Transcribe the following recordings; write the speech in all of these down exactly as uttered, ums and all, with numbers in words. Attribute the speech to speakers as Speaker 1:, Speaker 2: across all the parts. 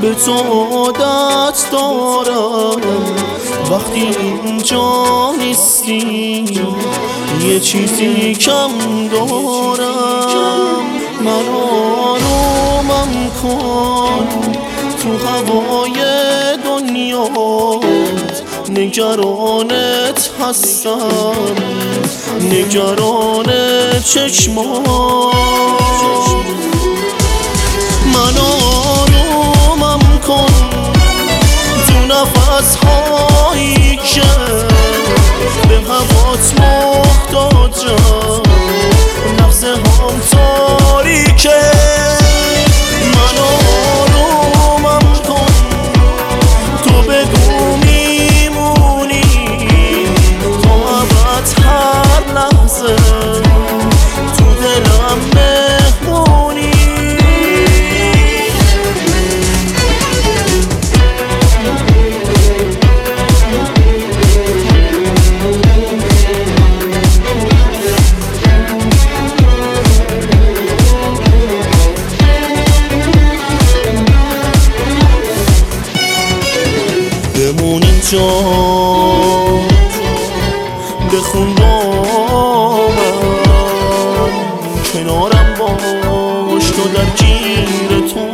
Speaker 1: به تو عادت دارم وقتی اینجا نیستی یه چیزی کم دارم. من آرومم کن تو هوای دنیات، نگرانت هستم نگران چشمات. من آرومم کن تو نفس هایی که به هوات محتاجم، نفس هم تاریکه. من آرومم کن تو بگو میمونی تا ابد هر لحظه تو دلم مهمونی. بمون اینجا بخون با من، کنارم باش تا در گیر تو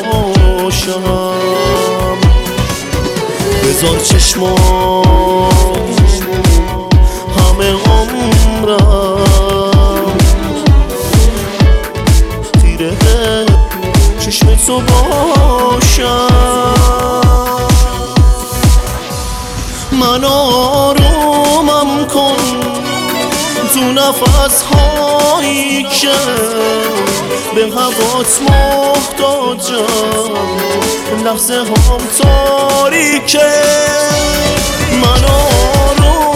Speaker 1: باشم. بذار چشمات همه عمرم تیره چشم تو باشم. من آرومم کن تو نفس هایی که به هوات محتاجم، لحظه هم تاریکه. من آرومم